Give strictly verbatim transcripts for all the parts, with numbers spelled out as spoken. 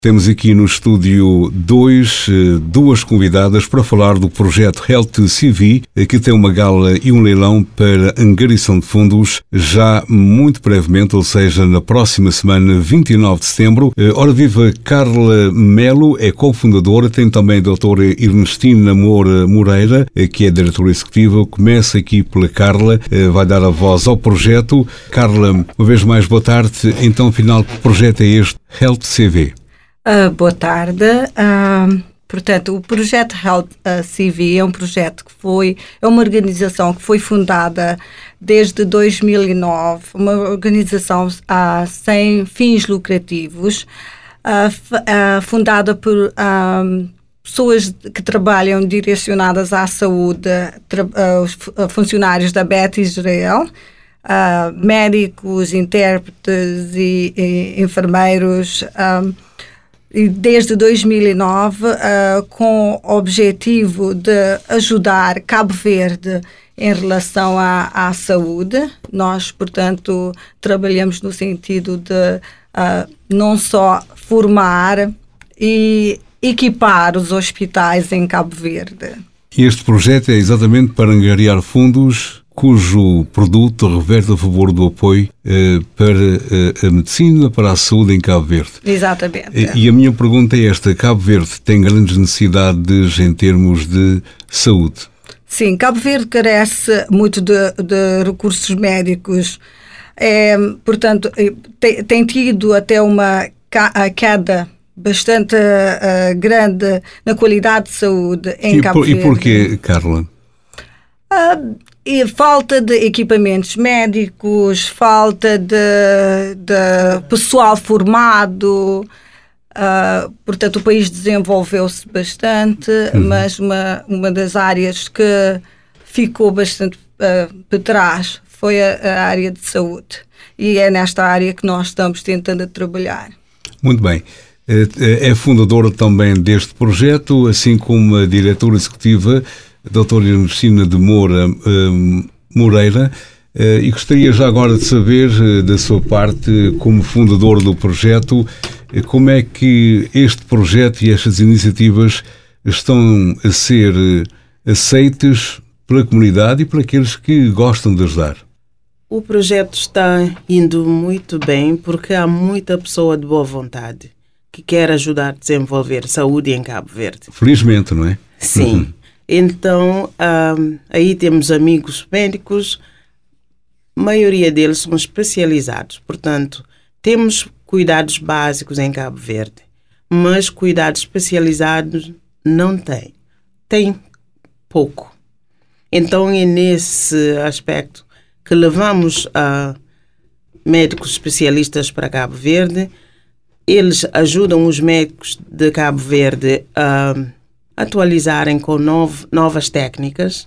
Temos aqui no estúdio dois, duas convidadas para falar do projeto Health C V, que tem uma gala e um leilão para angariação de fundos já muito brevemente, ou seja, na próxima semana, vinte e nove de setembro. Ora viva, Carla Melo é cofundadora, tem também a doutora Ernestina Moura Moreira, que é diretora executiva. Começa aqui pela Carla, vai dar a voz ao projeto. Carla, uma vez mais, boa tarde. Então, afinal, que projeto é este, Health C V? Uh, boa tarde. Uh, portanto, o projeto Health uh, C V é um projeto que foi, é uma organização que foi fundada desde dois mil e nove, uma organização uh, sem fins lucrativos, uh, f- uh, fundada por uh, pessoas que trabalham direcionadas à saúde, tra- uh, funcionários da Beth Israel, uh, médicos, intérpretes e, e enfermeiros, um, e desde dois mil e nove, uh, com o objetivo de ajudar Cabo Verde em relação à, à saúde. Nós, portanto, trabalhamos no sentido de uh, não só formar e equipar os hospitais em Cabo Verde. Este projeto é exatamente para angariar fundos cujo produto reverte a favor do apoio eh, para eh, a medicina, para a saúde em Cabo Verde. Exatamente. E, e a minha pergunta é esta: Cabo Verde tem grandes necessidades em termos de saúde? Sim, Cabo Verde carece muito de, de recursos médicos. É, portanto, tem, tem tido até uma queda bastante uh, grande na qualidade de saúde em e Cabo por, Verde. E porquê, Carla? Uh, e falta de equipamentos médicos, falta de, de pessoal formado. Uh, portanto, o país desenvolveu-se bastante, uhum. mas uma, uma das áreas que ficou bastante uh, para trás foi a, a área de saúde. E é nesta área que nós estamos tentando trabalhar. Muito bem. É fundadora também deste projeto, assim como a diretora executiva, a doutora Ernestina de Moura um, Moreira, uh, e gostaria já agora de saber, uh, da sua parte, como fundador do projeto, uh, como é que este projeto e estas iniciativas estão a ser uh, aceites pela comunidade e por aqueles que gostam de ajudar. O projeto está indo muito bem porque há muita pessoa de boa vontade que quer ajudar a desenvolver saúde em Cabo Verde. Felizmente, não é? Sim. Uhum. Então, um, aí temos amigos médicos, a maioria deles são especializados. Portanto, temos cuidados básicos em Cabo Verde, mas cuidados especializados não tem. Tem pouco. Então, é nesse aspecto que levamos a médicos especialistas para Cabo Verde. Eles ajudam os médicos de Cabo Verde a atualizarem com novo, novas técnicas,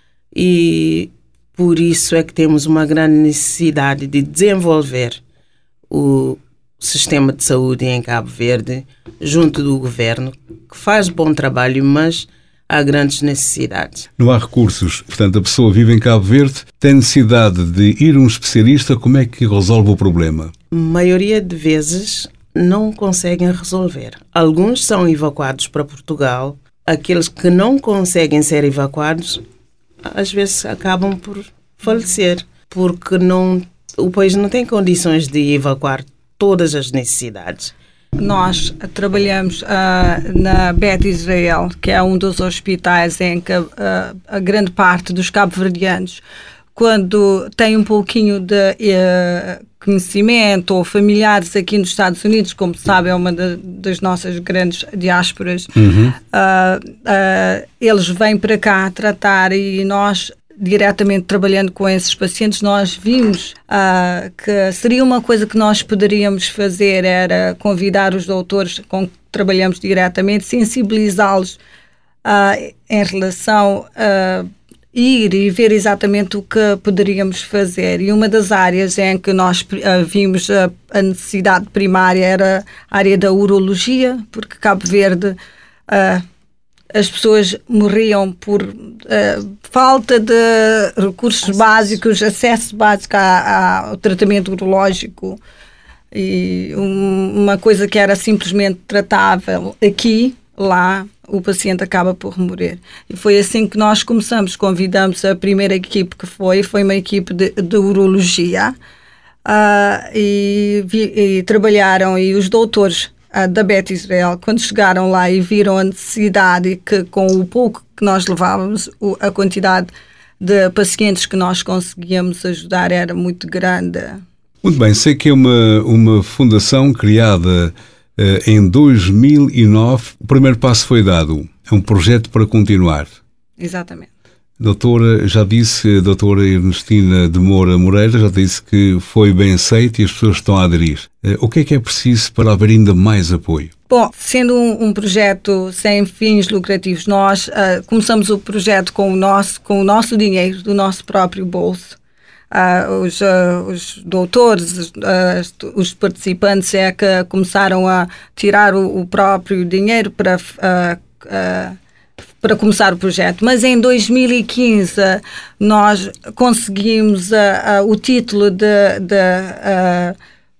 e por isso é que temos uma grande necessidade de desenvolver o sistema de saúde em Cabo Verde junto do governo, que faz bom trabalho, mas há grandes necessidades. Não há recursos. Portanto, a pessoa vive em Cabo Verde, tem necessidade de ir a um especialista. Como é que resolve o problema? A maioria de vezes não conseguem resolver. Alguns são evacuados para Portugal. Aqueles que não conseguem ser evacuados, às vezes acabam por falecer, porque não, o país não tem condições de evacuar todas as necessidades. Nós trabalhamos uh, na Beth Israel, que é um dos hospitais em que uh, a grande parte dos cabo-verdianos, quando tem um pouquinho de uh, conhecimento ou familiares aqui nos Estados Unidos, como sabe, é uma de, das nossas grandes diásporas, uhum. uh, uh, eles vêm para cá tratar, e nós, diretamente trabalhando com esses pacientes, nós vimos uh, que seria uma coisa que nós poderíamos fazer, era convidar os doutores com que trabalhamos diretamente, sensibilizá-los uh, em relação a uh, ir e ver exatamente o que poderíamos fazer. E uma das áreas em que nós uh, vimos a, a necessidade primária era a área da urologia, porque Cabo Verde, uh, as pessoas morriam por uh, falta de recursos acesso. básicos, acesso básico a, a, ao tratamento urológico. E um, uma coisa que era simplesmente tratável aqui, lá, o paciente acaba por morrer. E foi assim que nós começamos. Convidamos a primeira equipe que foi, foi uma equipe de, de urologia, uh, e, vi, e trabalharam, e os doutores uh, da Beth Israel, quando chegaram lá e viram a necessidade, e que com o pouco que nós levávamos, o, a quantidade de pacientes que nós conseguíamos ajudar era muito grande. Muito bem, sei que é uma, uma fundação criada uh, em dois mil e nove. O primeiro passo foi dado. É um projeto para continuar. Exatamente. Doutora, já disse, a doutora Ernestina de Moura Moreira, já disse que foi bem aceito e as pessoas estão a aderir. Uh, o que é que é preciso para haver ainda mais apoio? Bom, sendo um, um projeto sem fins lucrativos, nós uh, começamos o projeto com o nosso, com o nosso dinheiro, do nosso próprio bolso. Uh, os, uh, os doutores, uh, os participantes é que começaram a tirar o, o próprio dinheiro para, uh, uh, para começar o projeto. Mas em dois mil e quinze nós conseguimos uh, uh, o título de, de, uh,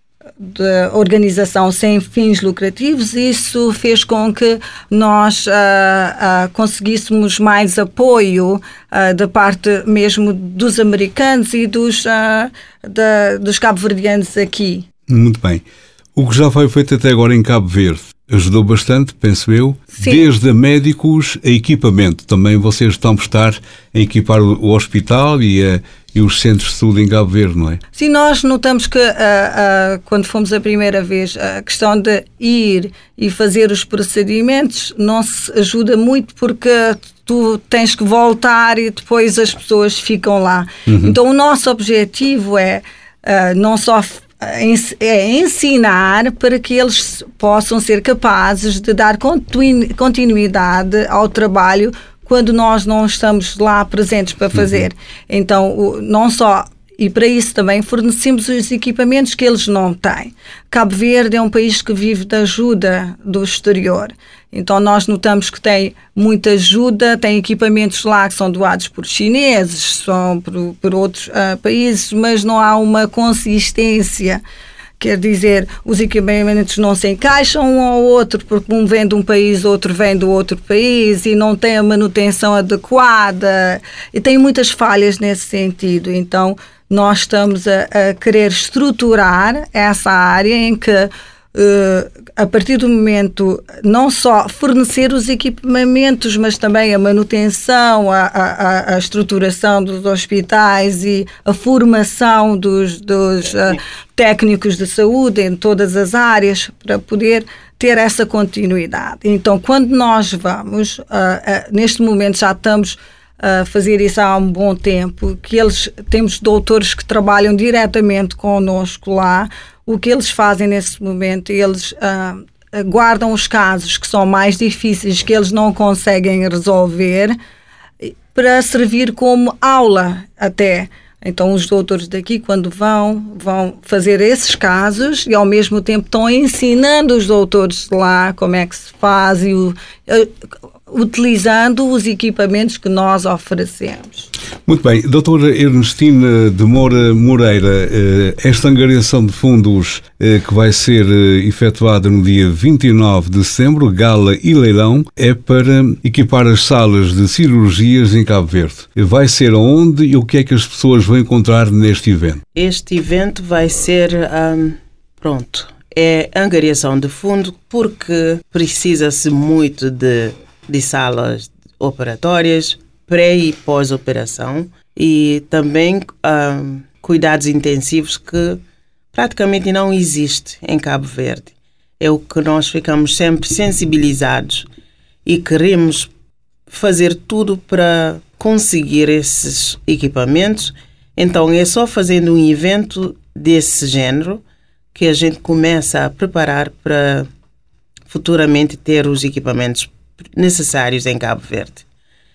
de organização sem fins lucrativos. Isso fez com que nós uh, uh, conseguíssemos mais apoio uh, da parte mesmo dos americanos e dos, uh, da, dos cabo-verdianos aqui. Muito bem. O que já foi feito até agora em Cabo Verde ajudou bastante, penso eu. Sim. Desde médicos a equipamento. Também vocês estão a estar a equipar o hospital e, a, e os centros de saúde em Cabo Verde, não é? Sim, nós notamos que uh, uh, quando fomos a primeira vez, a questão de ir e fazer os procedimentos não se ajuda muito, porque tu tens que voltar e depois as pessoas ficam lá. Uhum. Então o nosso objetivo é uh, não só é ensinar para que eles possam ser capazes de dar continuidade ao trabalho quando nós não estamos lá presentes para fazer. Uhum. Então, não só... E para isso também fornecemos os equipamentos que eles não têm. Cabo Verde é um país que vive da ajuda do exterior. Então nós notamos que tem muita ajuda, tem equipamentos lá que são doados por chineses, são por, por outros uh, países, mas não há uma consistência. Quer dizer, os equipamentos não se encaixam um ao outro, porque um vem de um país, outro vem do outro país, e não tem a manutenção adequada, e tem muitas falhas nesse sentido. Então nós estamos a, a querer estruturar essa área em que, Uh, a partir do momento, não só fornecer os equipamentos, mas também a manutenção, a, a, a estruturação dos hospitais e a formação dos, dos uh, técnicos de saúde em todas as áreas, para poder ter essa continuidade. Então, quando nós vamos, uh, uh, neste momento já estamos a fazer isso há um bom tempo, que eles, temos doutores que trabalham diretamente connosco lá. O que eles fazem nesse momento, eles uh, guardam os casos que são mais difíceis, que eles não conseguem resolver, para servir como aula até. Então os doutores daqui, quando vão, vão fazer esses casos e ao mesmo tempo estão ensinando os doutores lá como é que se faz, e o, uh, utilizando os equipamentos que nós oferecemos. Muito bem. Doutora Ernestina de Moura Moreira, esta angariação de fundos que vai ser efetuada no dia vinte e nove de setembro, gala e leilão, é para equipar as salas de cirurgias em Cabo Verde. Vai ser onde e o que é que as pessoas vão encontrar neste evento? Este evento vai ser, um, pronto, é angariação de fundo, porque precisa-se muito de, de salas operatórias, pré e pós-operação, e também um, cuidados intensivos que praticamente não existe em Cabo Verde. É o que nós ficamos sempre sensibilizados e queremos fazer tudo para conseguir esses equipamentos. Então é só fazendo um evento desse género que a gente começa a preparar para futuramente ter os equipamentos necessários em Cabo Verde.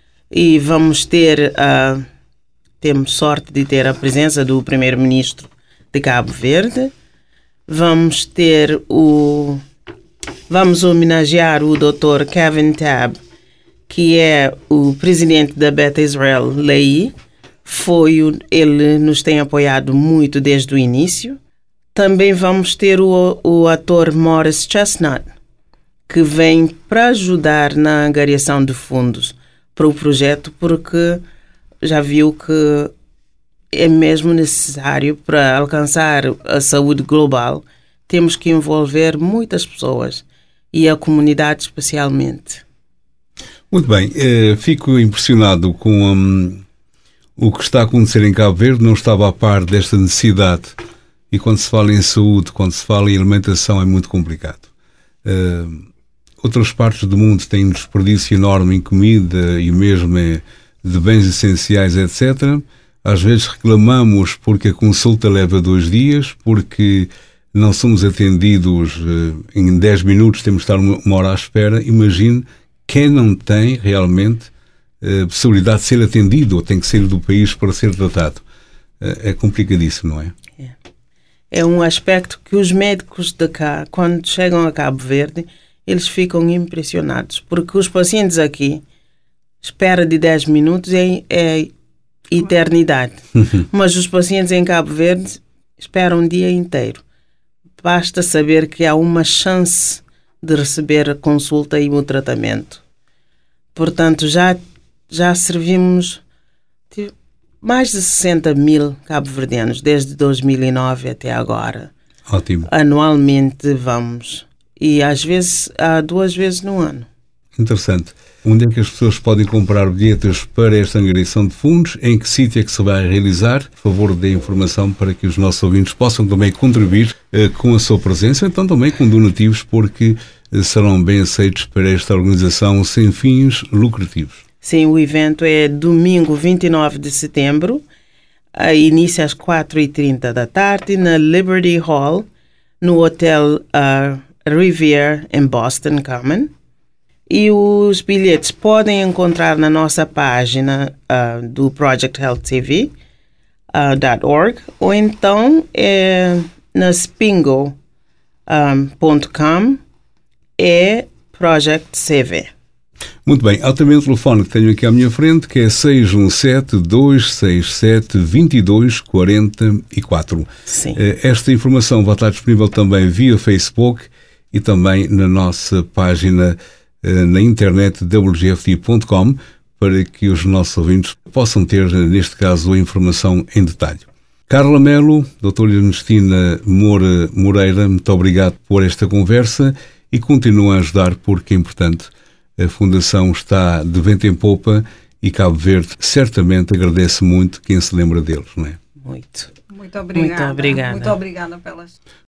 E vamos ter, uh, temos sorte de ter a presença do primeiro-ministro de Cabo Verde. Vamos ter o, vamos homenagear o doutor Kevin Tabb, que é o presidente da Beth Israel Lei. Foi, ele nos tem apoiado muito desde o início. também vamos ter o, o ator Morris Chestnut, que vem para ajudar na angariação de fundos para o projeto, porque já viu que é mesmo necessário para alcançar a saúde global. Temos que envolver muitas pessoas e a comunidade especialmente. Muito bem, eh, fico impressionado com um, o que está a acontecer em Cabo Verde. Não estava a par desta necessidade, e quando se fala em saúde, quando se fala em alimentação, é muito complicado. Uh, outras partes do mundo têm um desperdício enorme em comida e mesmo de bens essenciais, etcétera. Às vezes reclamamos porque a consulta leva dois dias, porque não somos atendidos uh, em dez minutos, temos de estar uma, uma hora à espera. Imagine quem não tem realmente a uh, possibilidade de ser atendido ou tem que sair do país para ser tratado. Uh, é complicadíssimo, não é? É. É um aspecto que os médicos de cá, quando chegam a Cabo Verde, eles ficam impressionados, porque os pacientes aqui, espera de dez minutos é, é eternidade. Mas os pacientes em Cabo Verde esperam um dia inteiro. Basta saber que há uma chance de receber a consulta e o tratamento. Portanto, já, já servimos mais de sessenta mil cabo-verdianos desde dois mil e nove até agora. Ótimo. Anualmente vamos. E às vezes, há duas vezes no ano. Interessante. Onde é que as pessoas podem comprar bilhetes para esta angariação de fundos? Em que sítio é que se vai realizar? Por favor, dê informação para que os nossos ouvintes possam também contribuir eh, com a sua presença, então também com donativos, porque eh, serão bem aceitos para esta organização sem fins lucrativos. Sim, o evento é domingo vinte e nove de setembro, uh, inicia às quatro e trinta da tarde na Liberty Hall, no Hotel uh, Riviera, em Boston Common. E os bilhetes podem encontrar na nossa página uh, do Project Health T V ponto org uh, ou então é na spingo ponto com é Project C V. Muito bem, há também o telefone que tenho aqui à minha frente, que é seis um sete, dois seis sete, dois dois quatro quatro. Sim. Esta informação vai estar disponível também via Facebook e também na nossa página na internet w g f t ponto com, para que os nossos ouvintes possam ter, neste caso, a informação em detalhe. Carla Melo, doutora Ernestina Moura Moreira, muito obrigado por esta conversa e continua a ajudar, porque é importante. A Fundação está de vento em popa e Cabo Verde certamente agradece muito quem se lembra deles, não é? Muito. Muito obrigada. Muito obrigada. Muito obrigada pelas...